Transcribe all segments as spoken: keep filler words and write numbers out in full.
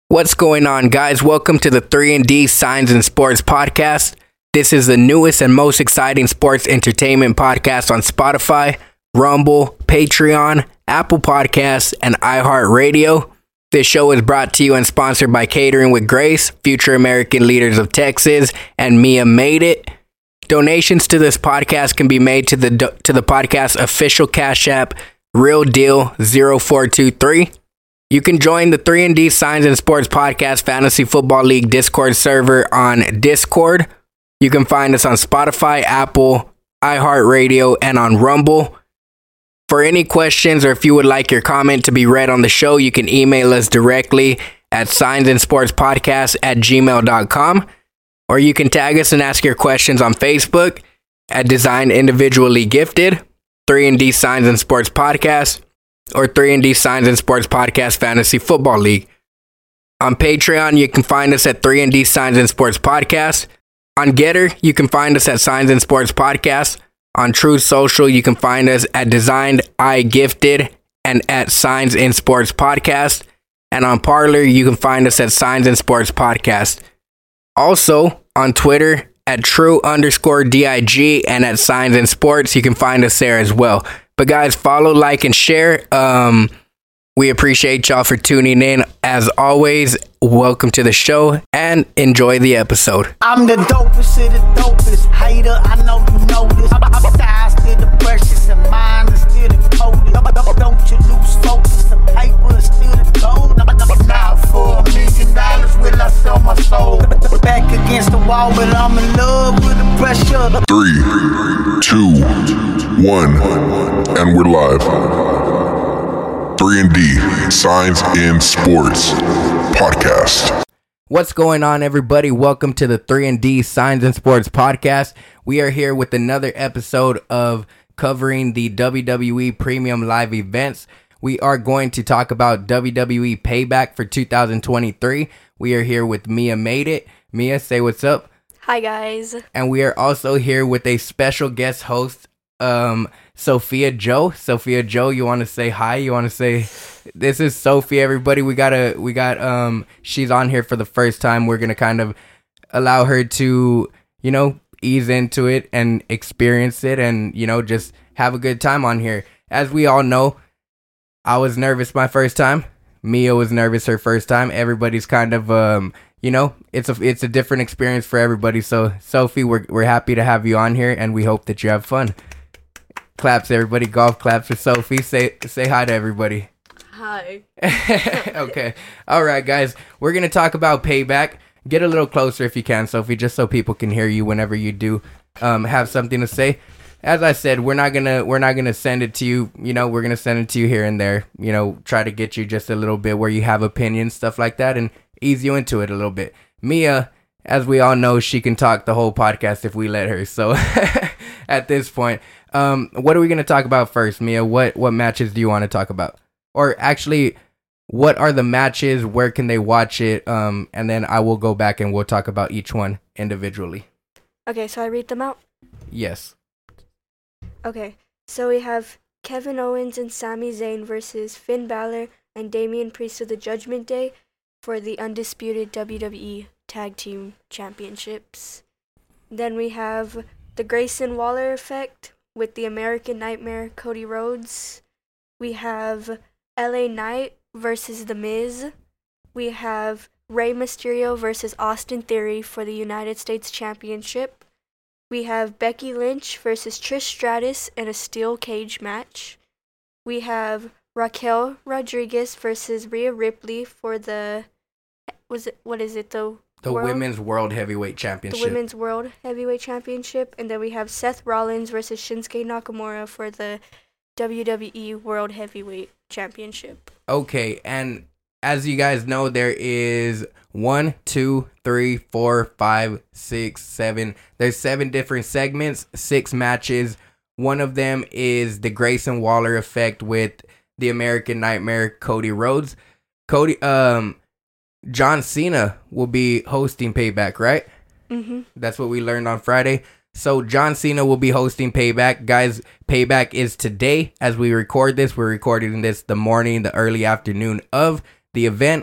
What's going on, guys? Welcome to the three and D Signs and Sports podcast. This is the newest and most exciting sports entertainment podcast on Spotify, Rumble, Patreon, Apple Podcasts, and iHeartRadio. This show is brought to you and sponsored by Catering with Grace, Future American Leaders of Texas, and Mia Made It. Donations to this podcast can be made to the to the podcast official Cash App, Real Deal zero four two three. You can join the three and D Signs and Sports Podcast Fantasy Football League Discord server on Discord. You can find us on Spotify, Apple, iHeartRadio, and on Rumble. For any questions or if you would like your comment to be read on the show, you can email us directly at signs and sports podcast at gmail dot com. Or you can tag us and ask your questions on Facebook at Design Individually Gifted, three and D Signs and Sports Podcast, or three and D Signs and Sports Podcast Fantasy Football League. On Patreon, you can find us at three and D Signs and Sports Podcast. On Getter, you can find us at Signs and Sports Podcast. On Truth Social, you can find us at Designed I Gifted and at Signs and Sports Podcast. And on Parler, you can find us at Signs and Sports Podcast. Also, on Twitter, at True underscore D I G and at Signs and Sports, you can find us there as well. But guys, follow, like, and share. Um, we appreciate y'all for tuning in. As always, welcome to the show and enjoy the episode. I'm the dopest of the dopest. Hater, I know you know this. I'm style still the precious and mine is still the coldest. Don't you lose focus, the paper is still the gold. Now for a million dollars will I sell my soul. Back against the wall, but I'm in love with the pressure. Three, two, one, and we're live. three and D, Signs in Sports Podcast. What's going on, everybody? Welcome to the three and D Signs and Sports Podcast. We are here with another episode of covering the W W E Premium Live events. We are going to talk about W W E Payback for two thousand twenty-three. We are here with Mia Made It. Mia, say what's up. Hi, guys. And we are also here with a special guest host, um, Sophia Joe. Sophia Joe, you want to say hi? You want to say, this is Sophie, everybody. We got a, we got, um, she's on here for the first time. We're going to kind of allow her to, you know, ease into it and experience it and, you know, just have a good time on here. As we all know, I was nervous my first time. Mia was nervous her first time. Everybody's kind of, um, you know, it's a it's a different experience for everybody. So, Sophie, we're we're happy to have you on here, and we hope that you have fun. Claps, everybody. Golf claps for Sophie. Say say hi to everybody. Hi. Okay. All right, guys. We're gonna talk about Payback. Get a little closer if you can, Sophie, just so people can hear you whenever you do um, have something to say. As I said, we're not gonna we're not gonna send it to you. You know, we're gonna send it to you here and there. You know, try to get you just a little bit where you have opinions, stuff like that, and ease you into it a little bit. Mia, as we all know, she can talk the whole podcast if we let her. So, at this point, um, what are we gonna talk about first, Mia? What what matches do you want to talk about? Or actually, what are the matches? Where can they watch it? Um, and then I will go back and we'll talk about each one individually. Okay, so I read them out? Yes. Okay, so we have Kevin Owens and Sami Zayn versus Finn Balor and Damian Priest of the Judgment Day for the undisputed W W E Tag Team Championships. Then we have the Grayson Waller Effect with the American Nightmare Cody Rhodes. We have L A Knight versus The Miz. We have Rey Mysterio versus Austin Theory for the United States Championship. We have Becky Lynch versus Trish Stratus in a steel cage match. We have Raquel Rodriguez versus Rhea Ripley for the, was it, what is it, the The World? Women's World Heavyweight Championship. The Women's World Heavyweight Championship. And then we have Seth Rollins versus Shinsuke Nakamura for the W W E World Heavyweight Championship. Okay, and as you guys know, there is one, two, three, four, five, six, seven. There's seven different segments, six matches. One of them is the Grayson Waller Effect with the American Nightmare Cody Rhodes. Cody, um, John Cena will be hosting Payback, right? Mm-hmm. That's what we learned on Friday. So John Cena will be hosting Payback. Guys, Payback is today as we record this. We're recording this the morning, the early afternoon of the event.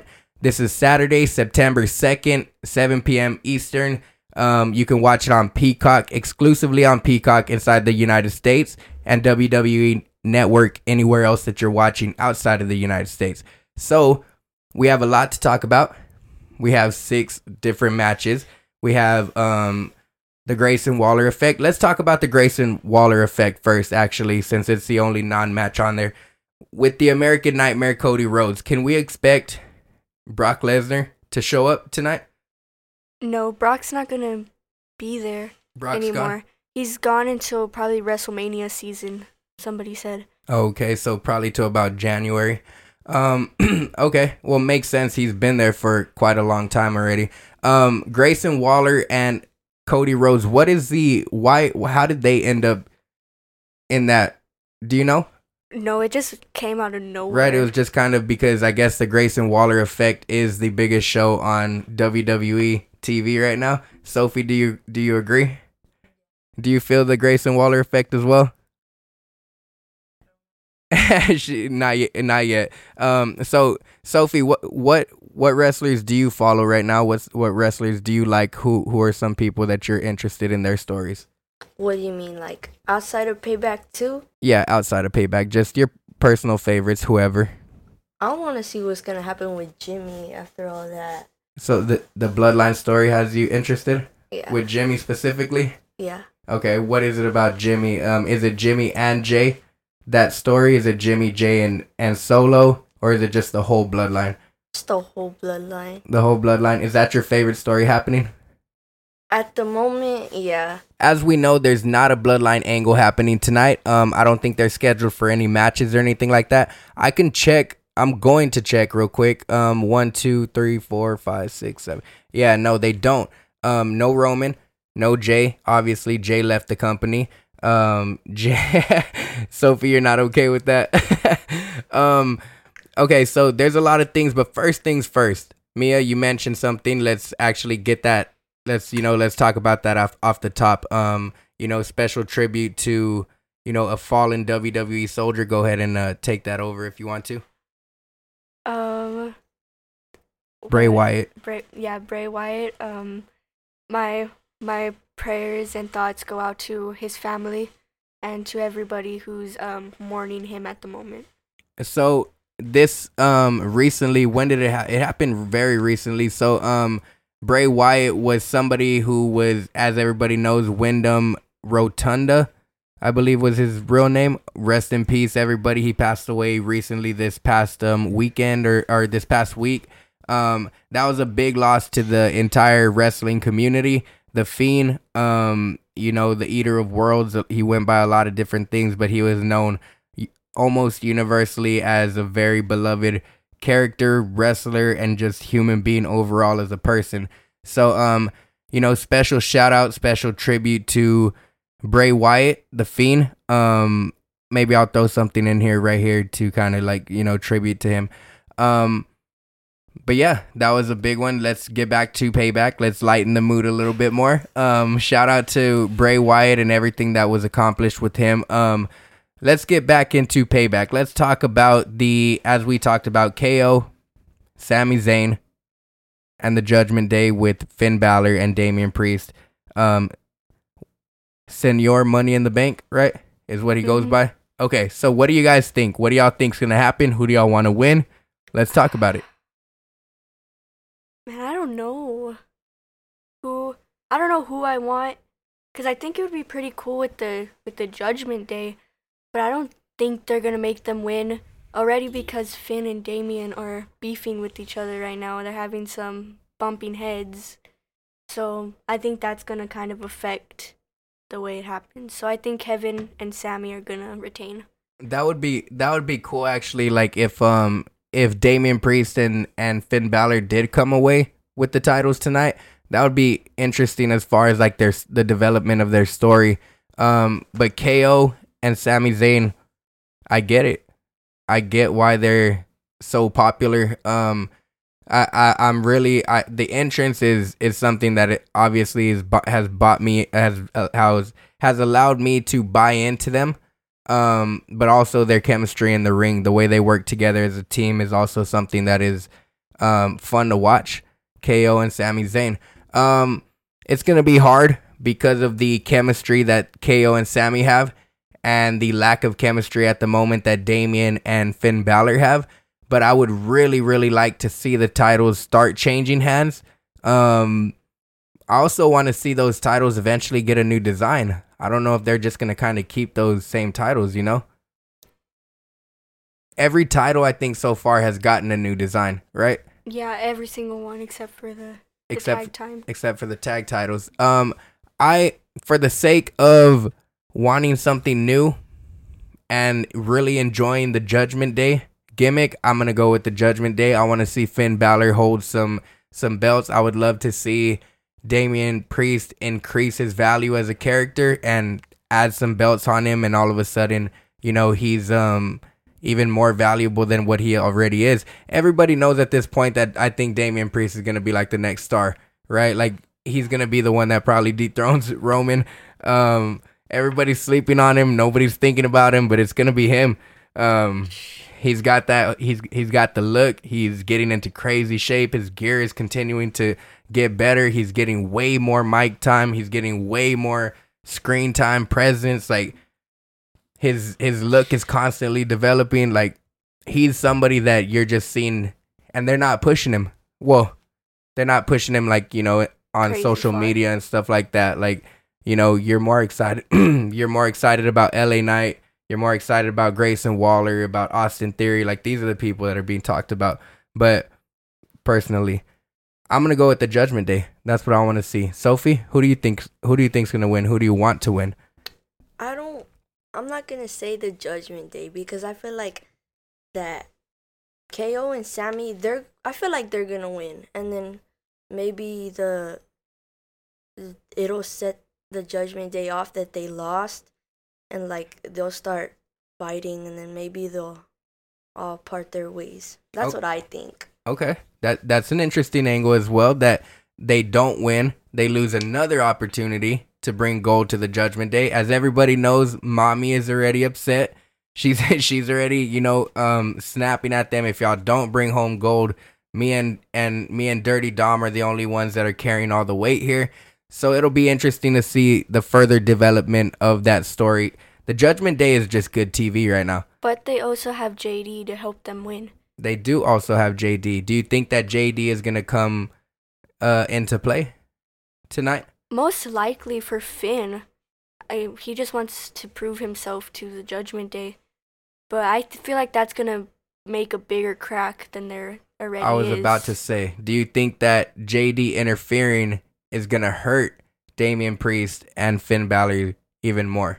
This is Saturday, September second, seven p.m. Eastern. Um, you can watch it on Peacock, exclusively on Peacock inside the United States, and W W E Network anywhere else that you're watching outside of the United States. So we have a lot to talk about. We have six different matches. We have um, the Grayson Waller effect. Let's talk about the Grayson Waller effect first, actually, since it's the only non-match on there. With the American Nightmare Cody Rhodes, can we expect Brock Lesnar to show up tonight? No, Brock's not going to be there Brock's anymore. gone? He's gone until probably WrestleMania season, somebody said. Okay, so probably till about January. Um, okay, well, makes sense. He's been there for quite a long time already. Um, Grayson Waller and Cody Rhodes, what is the, why, how did they end up in that? Do you know? No, it just came out of nowhere. Right, it was just kind of because I guess the Grayson Waller effect is the biggest show on W W E T V right now. Sophie, do you do you agree? Do you feel the Grayson Waller effect as well? she, not yet, not yet. Um, so Sophie, what what what wrestlers do you follow right now? What's what wrestlers do you like? Who who are some people that you're interested in their stories? What do you mean, like outside of Payback too? Yeah, outside of Payback, just your personal favorites, whoever. I want to see what's gonna happen with Jimmy after all that. So the the Bloodline story has you interested? Yeah. With Jimmy specifically? Yeah. Okay, what is it about Jimmy? Um, is it Jimmy and Jay? That story? Is it Jimmy, Jay, and, and Solo? Or is it just the whole Bloodline? It's the whole Bloodline. The whole Bloodline. Is that your favorite story happening? At the moment, yeah. As we know, there's not a Bloodline angle happening tonight. Um, I don't think they're scheduled for any matches or anything like that. I can check. I'm going to check real quick. Um, one, two, three, four, five, six, seven. Yeah, no, they don't. Um, no Roman, no Jay. Obviously, Jay left the company. Um, Jay, Sophie, you're not okay with that. um, okay, so there's a lot of things, but first things first. Mia, you mentioned something. Let's actually get that. Let's, you know, let's talk about that off, off the top. Um, you know, special tribute to, you know, a fallen W W E soldier. Go ahead and uh, take that over if you want to. Um, Bray Wyatt. Bray, yeah, Bray Wyatt. Um, my my prayers and thoughts go out to his family and to everybody who's um mourning him at the moment. So this um recently, when did it happen? It happened very recently. So um. Bray Wyatt was somebody who was, as everybody knows, Wyndham Rotunda, I believe was his real name. Rest in peace, everybody. He passed away recently this past um weekend or, or this past week. Um, that was a big loss to the entire wrestling community. The Fiend, um, you know, the Eater of Worlds, he went by a lot of different things, but he was known almost universally as a very beloved character, wrestler, and just human being overall as a person. So, um, you know, special shout out, special tribute to Bray Wyatt, the Fiend. Um, maybe I'll throw something in here right here to kind of like, you know, tribute to him. Um, but yeah, that was a big one. Let's get back to Payback. Let's lighten the mood a little bit more. Um, shout out to Bray Wyatt and everything that was accomplished with him. Um, Let's get back into Payback. Let's talk about the, as we talked about, K O, Sami Zayn, and the Judgment Day with Finn Balor and Damian Priest. Um, Senor Money in the Bank, right, is what he goes Mm-hmm. by. Okay, so what do you guys think? What do y'all think's going to happen? Who do y'all want to win? Let's talk about it. Man, I don't know who. I don't know who I want, because I think it would be pretty cool with the with the Judgment Day. But I don't think they're going to make them win already because Finn and Damian are beefing with each other right now. They're having some bumping heads. So I think that's going to kind of affect the way it happens. So I think Kevin and Sami are going to retain. That would be that would be cool actually, like if um if Damian Priest and, and Finn Balor did come away with the titles tonight. That would be interesting as far as like their the development of their story. Um but K O and Sami Zayn, I get it. I get why they're so popular. Um, I, I I'm really I the entrance is is something that it obviously is has bought me has uh, has has allowed me to buy into them. Um, but also their chemistry in the ring, the way they work together as a team, is also something that is um, fun to watch. K O and Sami Zayn. Um, it's gonna be hard because of the chemistry that K O and Sami have, and the lack of chemistry at the moment that Damian and Finn Balor have. But I would really, really like to see the titles start changing hands. Um, I also want to see those titles eventually get a new design. I don't know if they're just going to kind of keep those same titles, you know? Every title, I think, so far has gotten a new design, right? Yeah, every single one except for the, the except, tag time. Except for the tag titles. Um, I, for the sake of wanting something new and really enjoying the Judgment Day gimmick, I'm going to go with the Judgment Day. I want to see Finn Balor hold some some belts. I would love to see Damian Priest increase his value as a character and add some belts on him, and all of a sudden, you know, he's um even more valuable than what he already is. Everybody knows at this point that I think Damian Priest is going to be like the next star, right? Like, he's going to be the one that probably dethrones Roman. Um, everybody's sleeping on him. Nobody's thinking about him, but it's going to be him. Um, he's got that. He's he's got the look. He's getting into crazy shape. His gear is continuing to get better. He's getting way more mic time. He's getting way more screen time, presence. Like, his his look is constantly developing. Like, he's somebody that you're just seeing, and they're not pushing him. Well, they're not pushing him like, you know, on Crazy social far. media and stuff like that. Like, you know, you're more excited. You're more excited about L A Knight. You're more excited about Grayson Waller, about Austin Theory. Like, these are the people that are being talked about. But personally, I'm gonna go with the Judgment Day. That's what I want to see. Sophie, who do you think? Who do you think's gonna win? Who do you want to win? I don't. I'm not gonna say the Judgment Day because I feel like that K O and Sami, they're. I feel like they're gonna win, and then maybe the. It'll set the Judgment Day off that they lost, and like they'll start fighting, and then maybe they'll all part their ways. That's Okay. what I think. Okay, that that's an interesting angle as well. That they don't win, they lose another opportunity to bring gold to the Judgment Day. As everybody knows, Mommy is already upset. She's she's already, you know, um, snapping at them. If y'all don't bring home gold, me and and me and Dirty Dom are the only ones that are carrying all the weight here. So it'll be interesting to see the further development of that story. The Judgment Day is just good T V right now. But they also have J D to help them win. They do also have J D. Do you think that J D is going to come uh, into play tonight? Most likely for Finn. I, he just wants to prove himself to the Judgment Day. But I th- feel like that's going to make a bigger crack than there already is. I was about to say, do you think that J D interfering is going to hurt Damian Priest and Finn Balor even more?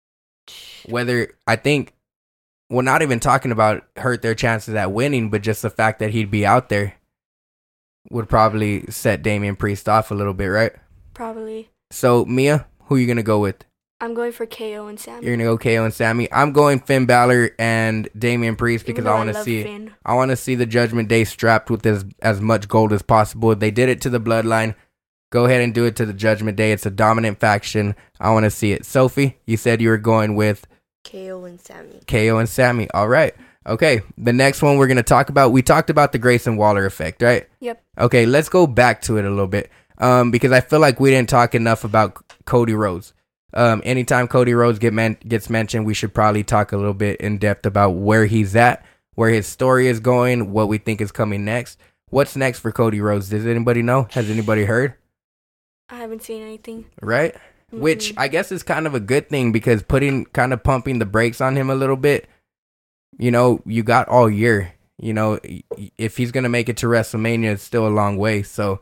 Whether, I think, well, not even talking about hurt their chances at winning, but just the fact that he'd be out there would probably set Damian Priest off a little bit, right? Probably. So, Mia, who are you going to go with? I'm going for K O and Sami. You're going to go K O and Sami. I'm going Finn Balor and Damian Priest because Even though I want to love see Finn. I want to see the Judgment Day strapped with as, as much gold as possible. They did it to the Bloodline. Go ahead and do it to the Judgment Day. It's a dominant faction. I want to see it. Sophie, you said you were going with K O and Sami. K O and Sami. All right. Okay. The next one we're going to talk about, we talked about the Grayson Waller effect, right? Yep. Okay, let's go back to it a little bit. Um, because I feel like we didn't talk enough about Cody Rhodes. Um, anytime Cody Rhodes get men- gets mentioned, we should probably talk a little bit in depth about where he's at, where his story is going, what we think is coming next. What's next for Cody Rhodes? Does anybody know? Has anybody heard? I haven't seen anything. Right? Mhm. Which I guess is kind of a good thing because putting kind of pumping the brakes on him a little bit, you know, you got all year. You know, if he's going to make it to WrestleMania, it's still a long way. So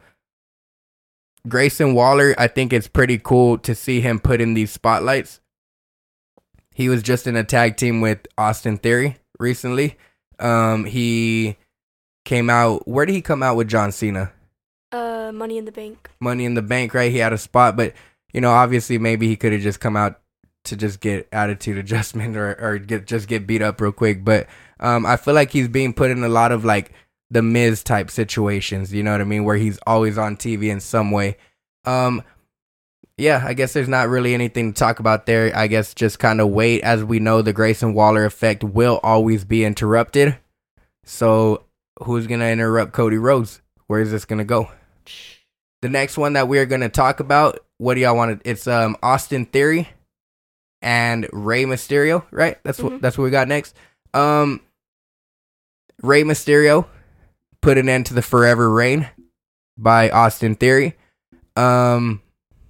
Grayson Waller, I think it's pretty cool to see him put in these spotlights. He was just in a tag team with Austin Theory recently. Um, he came out, where did he come out with John Cena? Uh, Money in the Bank. Money in the Bank, right? He had a spot, but, you know, obviously maybe he could have just come out to just get attitude adjustment or, or get just get beat up real quick. But um, I feel like he's being put in a lot of, like, the Miz type situations, you know what I mean, where he's always on T V in some way. Um, yeah, I guess there's not really anything to talk about there. I guess just kind of wait. As we know, the Grayson Waller effect will always be interrupted. So who's gonna interrupt Cody Rhodes? Where is this gonna go? The next one that we're gonna talk about, what do y'all want to? It's um Austin Theory and Rey Mysterio, right? That's Mm-hmm. what that's what we got next. Um, Rey Mysterio put an end to the Forever Reign by Austin Theory. Um,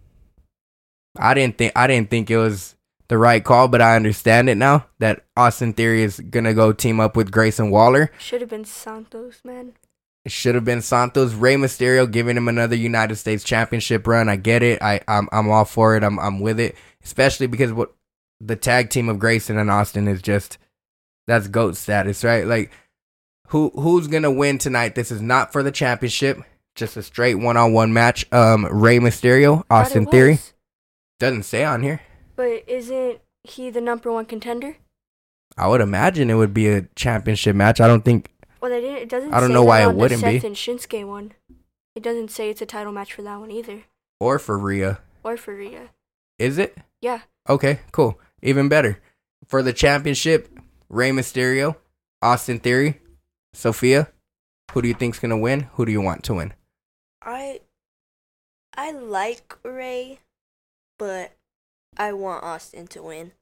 I didn't think I didn't think it was the right call, but I understand it now that Austin Theory is gonna go team up with Grayson Waller. Should have been Santos, man. It should have been Santos. Rey Mysterio giving him another United States Championship run. I get it. I I'm I'm all for it. I'm I'm with it, especially because what the tag team of Grayson and Austin is just that's GOAT status, right? Like who who's gonna win tonight? This is not for the championship. Just a straight one-on-one match. Um, Rey Mysterio, Thought Austin it Theory. was. Doesn't say on here. But isn't he the number one contender? I would imagine it would be a championship match. I don't think. Well, they didn't. It doesn't. I don't say know that why it on the wouldn't be. Seth and Shinsuke one. It doesn't say it's a title match for that one either, Or for Rhea. or for Rhea. Is it? Yeah. Okay, cool. Even better. For the championship, Rey Mysterio, Austin Theory, Sophia. Who do you think's gonna win? Who do you want to win? I I like Ray, but I want Austin to win.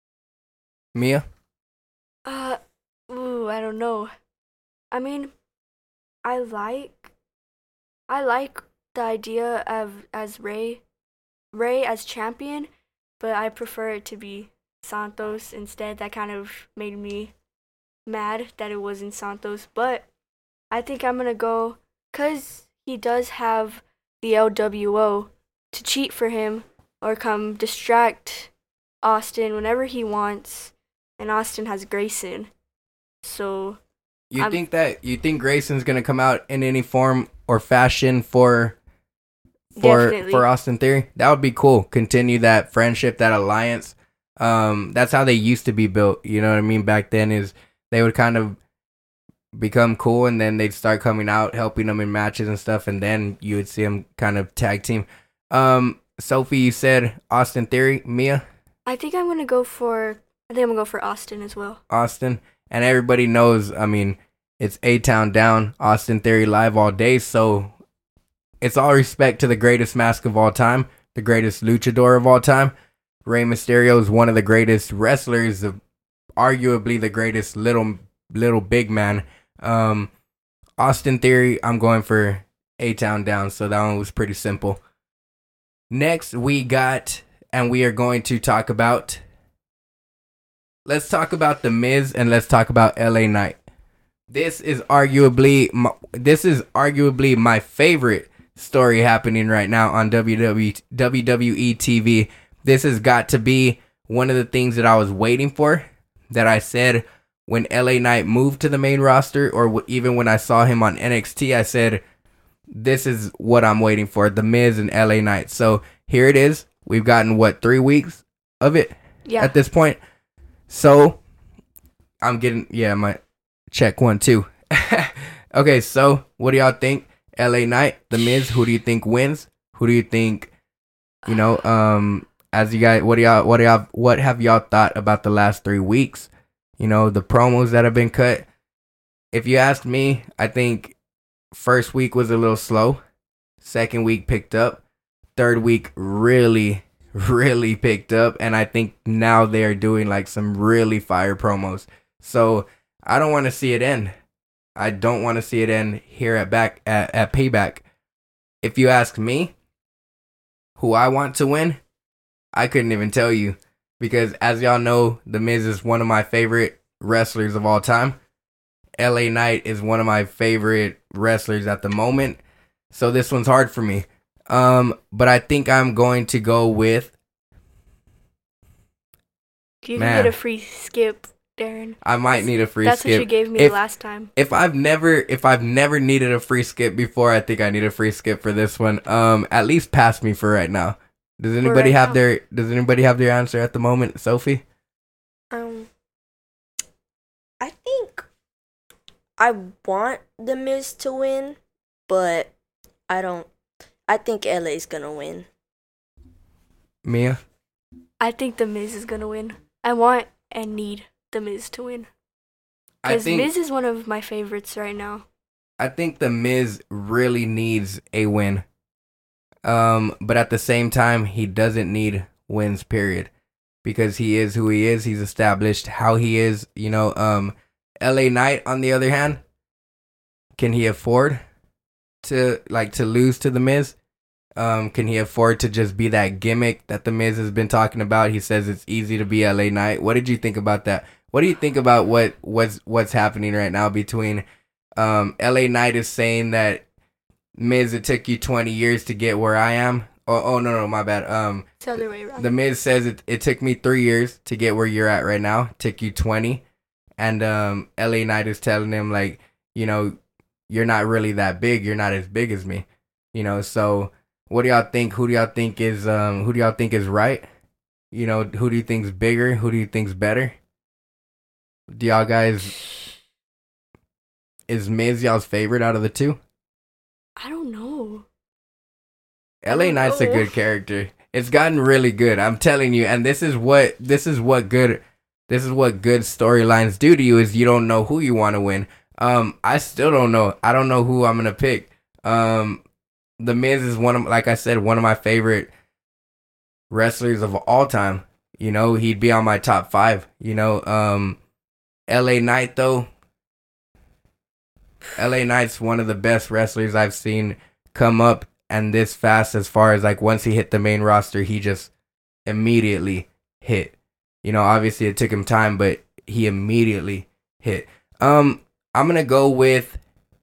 Mia? Uh, ooh, I don't know. I mean, I like, I like the idea of as Ray, Ray as champion, but I prefer it to be Santos instead. That kind of made me mad that it wasn't Santos, but I think I'm gonna go, cause he does have the L W O to cheat for him or come distract Austin whenever he wants, and Austin has Grayson. So You I'm- think that you think Grayson's gonna come out in any form or fashion for for Definitely. for Austin Theory? That would be cool. Continue that friendship, that alliance. Um, that's how they used to be built. You know what I mean? Back then, is they would kind of become cool, and then they'd start coming out, helping them in matches and stuff, and then you would see them kind of tag team. Um, Sophie, you said Austin Theory. Mia, I think I'm gonna go for. I think I'm gonna go for Austin as well. Austin, and everybody knows. I mean, it's A Town Down, Austin Theory live all day. So it's all respect to the greatest mask of all time, the greatest luchador of all time. Rey Mysterio is one of the greatest wrestlers, of arguably the greatest little little big man. Um, Austin Theory, I'm going for A Town Down. So that one was pretty simple. Next, we got, and we are going to talk about. Let's talk about The Miz and let's talk about L A Knight. This is arguably my, this is arguably my favorite story happening right now on W W E T V. This has got to be one of the things that I was waiting for. That I said when L A Knight moved to the main roster, or w- even when I saw him on N X T, I said, this is what I'm waiting for, The Miz and L A Knight. So here it is. We've gotten, what, three weeks of it Yeah. at this point? So I'm getting, yeah, my check one, two. Okay, so what do y'all think? L A Knight, The Miz, who do you think wins? Who do you think, you know, um, as you guys, what do y'all, what do y'all, what have y'all thought about the last three weeks? You know, the promos that have been cut. If you ask me, I think first week was a little slow. Second week picked up. Third week really, really picked up. And I think now they're doing like some really fire promos. So I don't want to see it end. I don't want to see it end here at back at, at Payback. If you ask me who I want to win, I couldn't even tell you. Because as y'all know, The Miz is one of my favorite wrestlers of all time. L A Knight is one of my favorite wrestlers at the moment. So this one's hard for me. Um, but I think I'm going to go with... You Man. can get a free skip, Darren. I might need a free That's skip. what you gave me If- last time. If I've never if I've never needed a free skip before, I think I need a free skip for this one. Um, at least pass me for right now. Does anybody right have now. their Does anybody have their answer at the moment, Sophie? Um, I think I want The Miz to win, but I don't. I think L A's gonna win. Mia? I think The Miz is gonna win. I want and need The Miz to win. I Because think Miz is one of my favorites right now. I think the Miz really needs a win. Um, but at the same time, he doesn't need wins, period. Because he is who he is. He's established how he is. You know, um, L A Knight, on the other hand, can he afford to like to lose to the Miz? Um, can he afford to just be that gimmick that the Miz has been talking about? He says it's easy to be L A Knight. What did you think about that? What do you think about what what's what's happening right now between um, L A Knight is saying that Miz, it took you twenty years to get where I am. Oh, oh no, no, my bad. Um, It's the other way around. The Miz says it, it took me three years to get where you're at right now. It took you twenty. And um, L A Knight is telling him, like, you know, you're not really that big. You're not as big as me. You know, so what do y'all think? Who do y'all think is um who do y'all think is right? You know, who do you think's bigger? Who do you think's better? Do y'all guys, is Miz y'all's favorite out of the two? I don't know. L A don't Knight's a know. good character. It's gotten really good. I'm telling you, and this is what this is what good this is what good storylines do to you, is you don't know who you want to win. Um, I still don't know. I don't know who I'm gonna pick. Um, The Miz is one of, like I said, one of my favorite wrestlers of all time. You know, he'd be on my top five. You know, um, L A Knight though. L A Knight's one of the best wrestlers I've seen come up and this fast, as far as like once he hit the main roster, he just immediately hit. You know, obviously it took him time, but he immediately hit. Um, I'm gonna go with,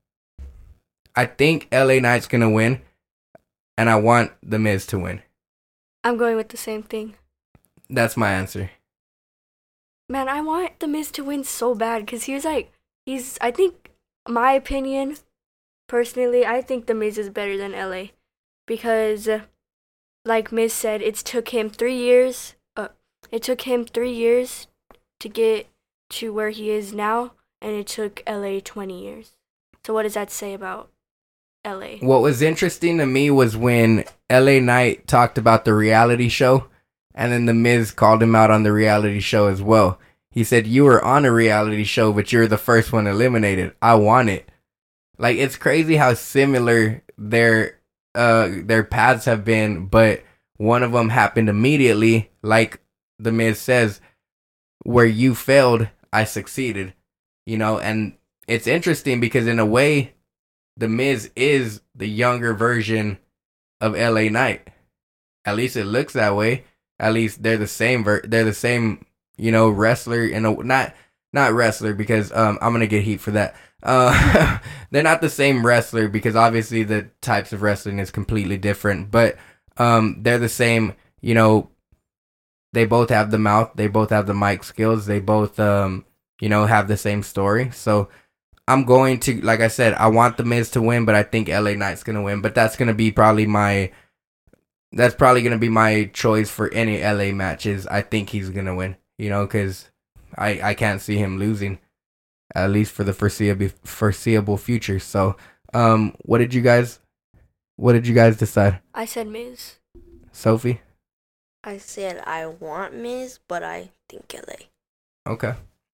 I think L A Knight's gonna win, and I want The Miz to win. I'm going with the same thing. That's my answer. Man, I want The Miz to win so bad because he's like, he's, I think, my opinion, personally, I think The Miz is better than L A. Because, uh, like Miz said, it took him three years, uh, it took him three years to get to where he is now, and it took L A twenty years. So what does that say about L A? What was interesting to me was when L A Knight talked about the reality show, and then The Miz called him out on the reality show as well. He said, you were on a reality show, but you're the first one eliminated. I want it. Like, it's crazy how similar their uh their paths have been, but one of them happened immediately, like The Miz says, where you failed, I succeeded. You know, and it's interesting because in a way, The Miz is the younger version of L A Knight. At least it looks that way. At least they're the same. Ver- they're the same, you know, wrestler. In a not not wrestler because um I'm gonna get heat for that. Uh, they're not the same wrestler because obviously the types of wrestling is completely different. But um they're the same. You know, they both have the mouth. They both have the mic skills. They both um you know have the same story. So I'm going to, like I said, I want The Miz to win, but I think L A Knight's going to win. But that's going to be probably my, that's probably going to be my choice for any L A matches. I think he's going to win, you know, because I, I can't see him losing, at least for the foreseeable, foreseeable future. So, um, what did you guys, what did you guys decide? I said Miz. Sophie? I said I want Miz, but I think L A. Okay.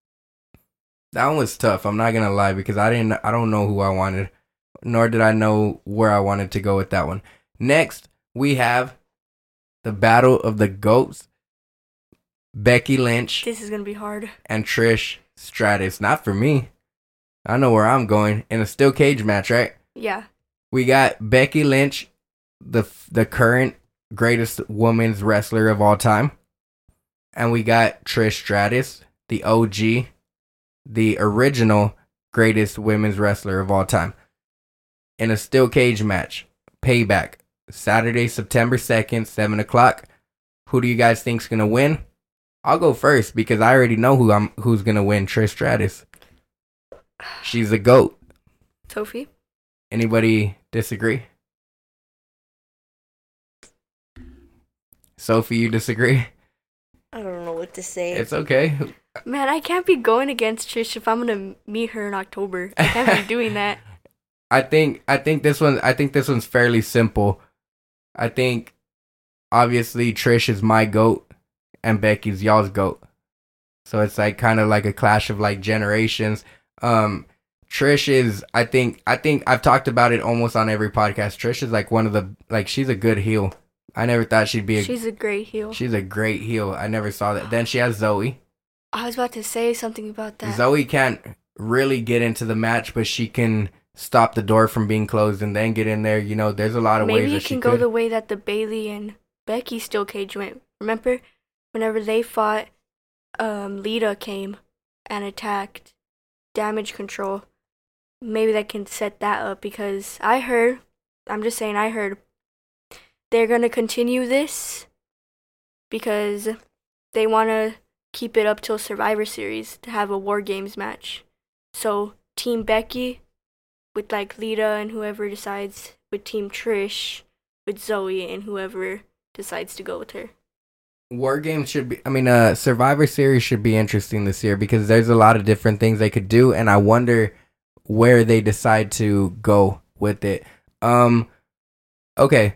That one was tough. I'm not gonna lie because I didn't. I don't know who I wanted, nor did I know where I wanted to go with that one. Next, we have the Battle of the Goats: Becky Lynch This is gonna be hard. and Trish Stratus. Not for me. I know where I'm going in a steel cage match, right? Yeah. We got Becky Lynch, the the current greatest women's wrestler of all time, and we got Trish Stratus, the O G. The original greatest women's wrestler of all time, in a steel cage match. Payback, Saturday, September second, seven o'clock. Who do you guys think's gonna win? I'll go first because I already know who I'm who's gonna win. Trish Stratus. She's a goat. Sophie? Anybody disagree? Sophie, you disagree? I don't know what to say. It's okay. Man, I can't be going against Trish if I'm gonna meet her in October. I can't be doing that. I think I think this one I think this one's fairly simple. I think obviously Trish is my goat and Becky's y'all's goat. So it's like kind of like a clash of like generations. Um Trish is, I think, I think I've talked about it almost on every podcast. Trish is like one of the, like, she's a good heel. I never thought she'd be a, She's a great heel. she's a great heel. I never saw that. Then she has Zoe. I was about to say something about that. Zoe can't really get into the match, but she can stop the door from being closed and then get in there. You know, there's a lot of Maybe ways it that she can go could. the way that the Bailey and Becky steel cage went. Remember, whenever they fought, um, Lita came and attacked Damage Control. Maybe that can set that up because I heard, I'm just saying, I heard they're gonna continue this because they want to keep it up till Survivor Series to have a War Games match. So Team Becky with like Lita and whoever decides, with Team Trish with Zoe and whoever decides to go with her. War Games should be, I mean, uh, Survivor Series should be interesting this year because there's a lot of different things they could do, and I wonder where they decide to go with it. Um, okay.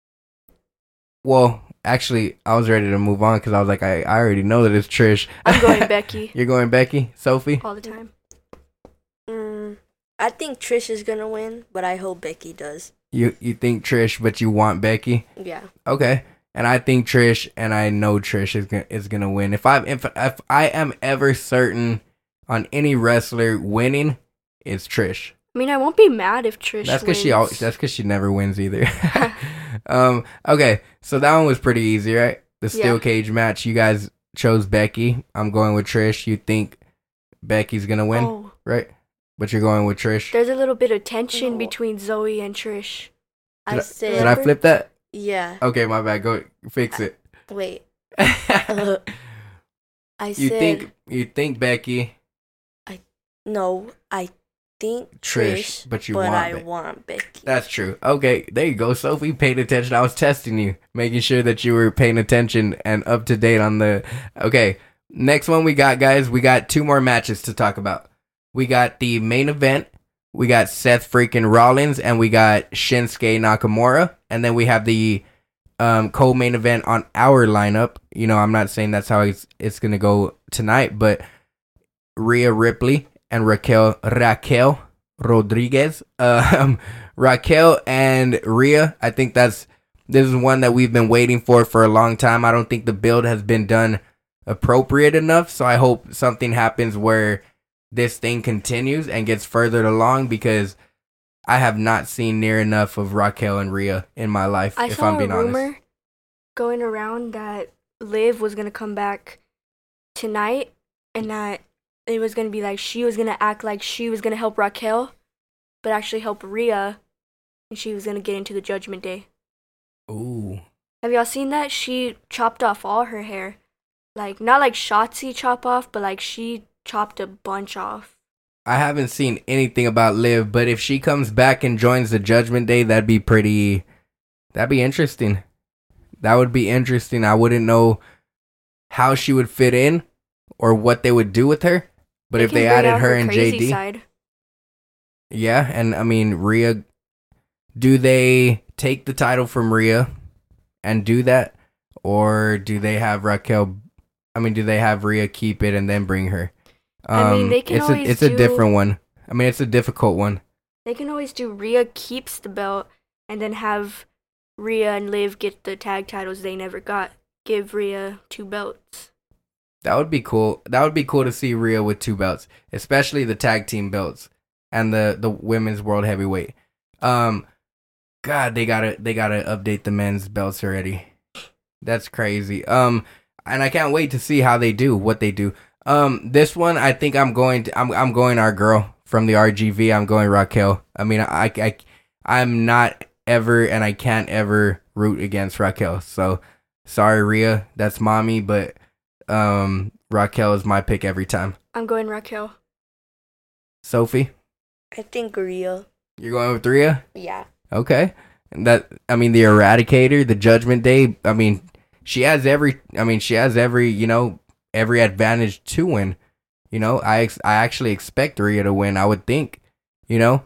Well, actually, I was ready to move on because I was like, I, I already know that it's Trish. I'm going Becky You're going Becky? Sophie? all the time. Mm, I think Trish is gonna win, but I hope Becky does. You you think Trish, but you want Becky? Yeah. Okay. And I think Trish, and I know Trish is gonna is gonna win. If I if if I am ever certain on any wrestler winning, it's Trish. I mean, I won't be mad if Trish That's because wins. she always, that's because she never wins either. um. Okay. So that one was pretty easy, right? The steel Yeah. cage match. You guys chose Becky. I'm going with Trish. You think Becky's gonna win, Oh, right? But you're going with Trish. there's a little bit of tension No. between Zoe and Trish. I Did I- said. Did I flip that? Yeah. Okay, my bad. Go fix it. Wait. Uh, I you said. think you think Becky, No, I think Trish, Trish, but you but want I Becky. want Becky. That's true. Okay, there you go, Sophie. Paid attention. I was testing you, making sure that you were paying attention and up to date on the. Okay, next one we got, guys. We got two more matches to talk about. We got the main event. We got Seth freaking Rollins, and we got Shinsuke Nakamura, and then we have the um, co-main event on our lineup. You know, I'm not saying that's how it's it's gonna go tonight, but Rhea Ripley and Raquel Raquel Rodriguez. Um, Raquel and Rhea, I think that's this is one that we've been waiting for for a long time. I don't think the build has been done appropriate enough, so I hope something happens where this thing continues and gets furthered along because I have not seen near enough of Raquel and Rhea in my life, I if saw I'm being a rumor honest. going around that Liv was gonna come back tonight, and that it was gonna be like she was gonna act like she was gonna help Raquel, but actually help Rhea, and she was gonna get into the Judgment Day. Ooh. Have y'all seen that? She chopped off all her hair, like not like Shotzi chop off, but like she chopped a bunch off. I haven't seen anything about Liv, but if she comes back and joins the Judgment Day, that'd be pretty, that'd be interesting. That would be interesting. I wouldn't know how she would fit in or what they would do with her, but They if can they bring added out her and J crazy D, side. yeah, and I mean, Rhea, do they take the title from Rhea and do that? Or do they have Raquel, I mean, do they have Rhea keep it and then bring her? Um, I mean, they can it's always a, it's a do- different one. I mean, it's a difficult one. They can always do Rhea keeps the belt and then have Rhea and Liv get the tag titles they never got. Give Rhea two belts. That would be cool. That would be cool to see Rhea with two belts, especially the tag team belts and the, the women's world heavyweight. Um, God, they gotta they gotta update the men's belts already. That's crazy. Um, and I can't wait to see how they do what they do. Um, this one I think I'm going to I'm I'm going our girl from the R G V. I'm going Raquel. I mean, I I I'm not ever and I can't ever root against Raquel. So sorry, Rhea. That's mommy, but um, Raquel is my pick every time. I'm going Raquel. Sophie, I think Rhea. you're going with Rhea? Yeah. Okay. And that, I mean, the Eradicator, the Judgment Day, I mean, she has every, I mean, she has every, you know, every advantage to win. You know, I ex- I actually expect Rhea to win, I would think. You know?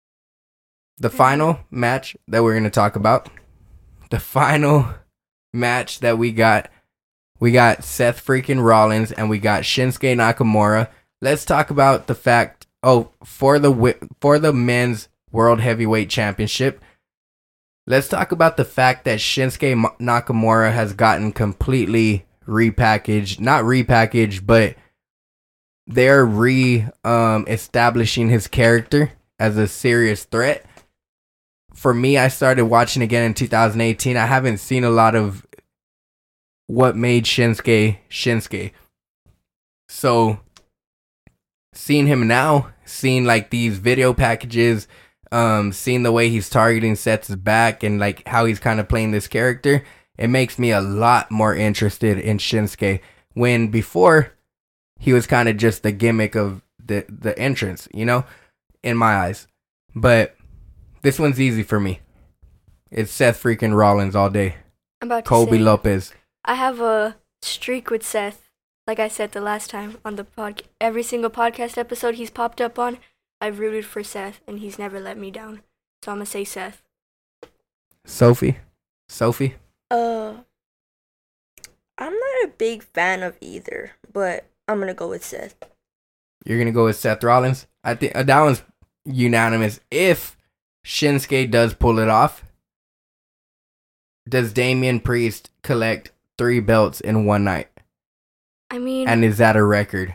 The final match that we're going to talk about, the final match that we got, we got Seth freaking Rollins and we got Shinsuke Nakamura. Let's talk about the fact oh, for the wi- for the men's World Heavyweight Championship. Let's talk about the fact that Shinsuke Nakamura has gotten completely repackaged, not repackaged, but they're re um, establishing his character as a serious threat. For me, I started watching again in two thousand eighteen. I haven't seen a lot of what made Shinsuke Shinsuke. So, seeing him now, seeing like these video packages, um, seeing the way he's targeting Seth's back and like how he's kind of playing this character, it makes me a lot more interested in Shinsuke. When before, he was kind of just the gimmick of the, the entrance, you know, in my eyes. But this one's easy for me. It's Seth freaking Rollins all day. I'm about to Kobe say, Lopez. I have a streak with Seth. Like I said the last time on the pod, every single podcast episode he's popped up on, I've rooted for Seth, and he's never let me down. So I'm going to say Seth. Sophie? Sophie? Uh, I'm not a big fan of either, but I'm going to go with Seth. You're going to go with Seth Rollins? I think uh, that one's unanimous. If Shinsuke does pull it off, does Damian Priest collect three belts in one night? I mean... And is that a record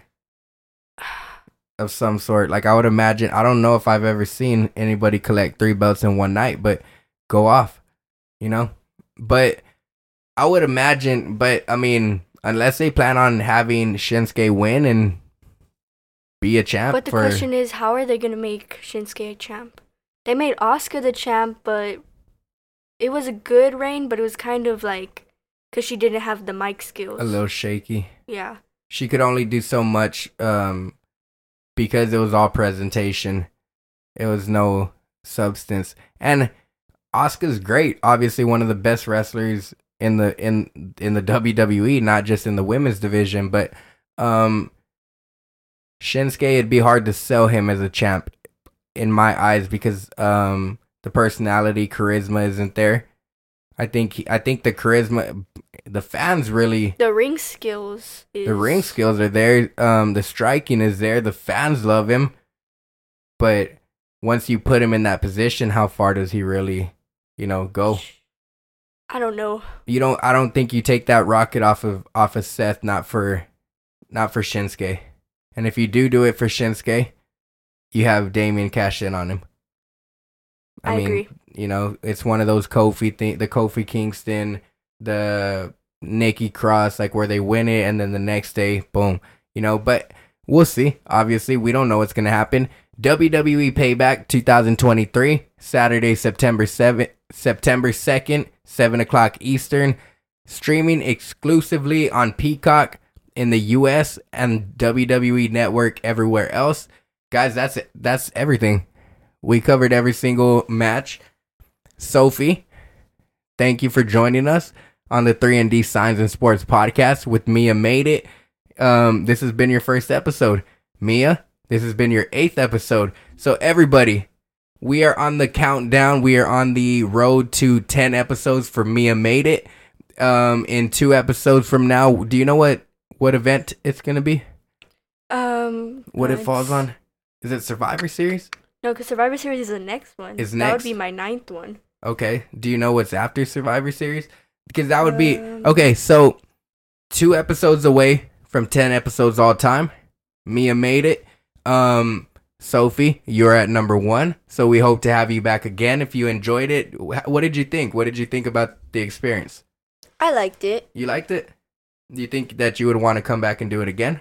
of some sort? Like, I would imagine, I don't know if I've ever seen anybody collect three belts in one night, but go off, you know? But I would imagine, but I mean, unless they plan on having Shinsuke win and be a champ. But the for, question is, how are they going to make Shinsuke a champ? They made Asuka the champ, but it was a good reign, but it was kind of like, because she didn't have the mic skills. A little shaky. Yeah. She could only do so much um, because it was all presentation. It was no substance. And Asuka's great. Obviously one of the best wrestlers in the in in the W W E, not just in the women's division, but um, Shinsuke, it'd be hard to sell him as a champ in my eyes because um, the personality, charisma isn't there. I think he, I think the charisma, the fans really... The ring skills is... The ring skills are there. Um, the striking is there. The fans love him. But once you put him in that position, how far does he really, you know, go? I don't know. You don't. I don't think you take that rocket off of off of Seth, not for, not for Shinsuke. And if you do do it for Shinsuke, you have Damian cash in on him. I, I mean, agree. You know, it's one of those Kofi thing, the Kofi Kingston, the Nikki Cross, like where they win it and then the next day, boom. You know, but we'll see. Obviously, we don't know what's gonna happen. W W E Payback twenty twenty-three, Saturday, September seventh, September second, seven o'clock Eastern, streaming exclusively on Peacock in the U S and W W E Network everywhere else. Guys, that's it. That's everything. We covered every single match. Sophie, thank you for joining us on the three and D Signs and Sports podcast with Mia Made It. Um, this has been your first episode. Mia, this has been your eighth episode. So everybody, we are on the countdown. We are on the road to ten episodes for Mia Made It. Um, in two episodes from now, do you know what, what event it's going to be? Um, What no, it falls it's- on? Is it Survivor Series? No, because Survivor Series is the next one. Is That next? would be my ninth one. Okay. Do you know what's after Survivor Series? Because that would be... Um, Okay, so two episodes away from ten episodes all time. Mia Made It. Um, Sophie, you're at number one. So we hope to have you back again. If you enjoyed it, wh- what did you think? What did you think about the experience? I liked it. You liked it? Do you think that you would want to come back and do it again?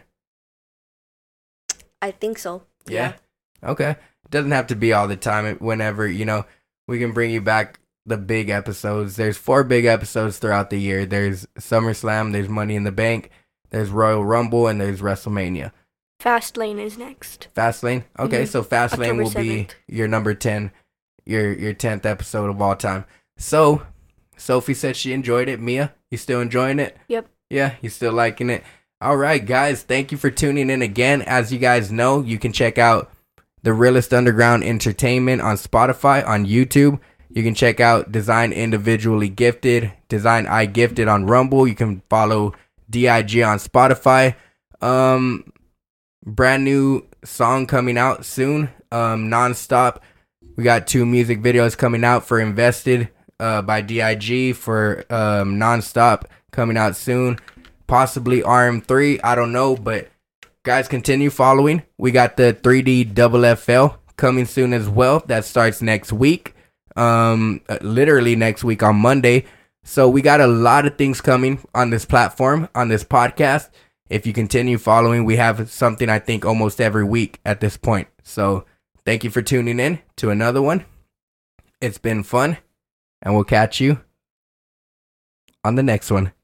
I think so. Yeah. Okay. It doesn't have to be all the time. It- Whenever, you know, we can bring you back the big episodes. There's four big episodes throughout the year. There's SummerSlam, there's Money in the Bank, there's Royal Rumble, and there's WrestleMania. Fastlane is next. Fastlane? Okay, Mhm. so Fastlane October will be seventh. your number ten, your your tenth episode of all time. So, Sophie said she enjoyed it. Mia, you still enjoying it? Yep. Yeah, you still liking it? All right, guys, thank you for tuning in again. As you guys know, you can check out The Realest Underground Entertainment on Spotify, on YouTube. You can check out Design Individually Gifted, Design I Gifted on Rumble. You can follow D I G on Spotify. Um, brand new song coming out soon. Um, nonstop. We got two music videos coming out for Invested uh, by D I G for um, Nonstop coming out soon. Possibly R M three. I don't know, but guys, continue following. We got the three D Double F L coming soon as well. That starts next week. Um, literally next week on Monday. So we got a lot of things coming on this platform, on this podcast. If you continue following, we have something I think almost every week at this point. So thank you for tuning in to another one. It's been fun, and we'll catch you on the next one.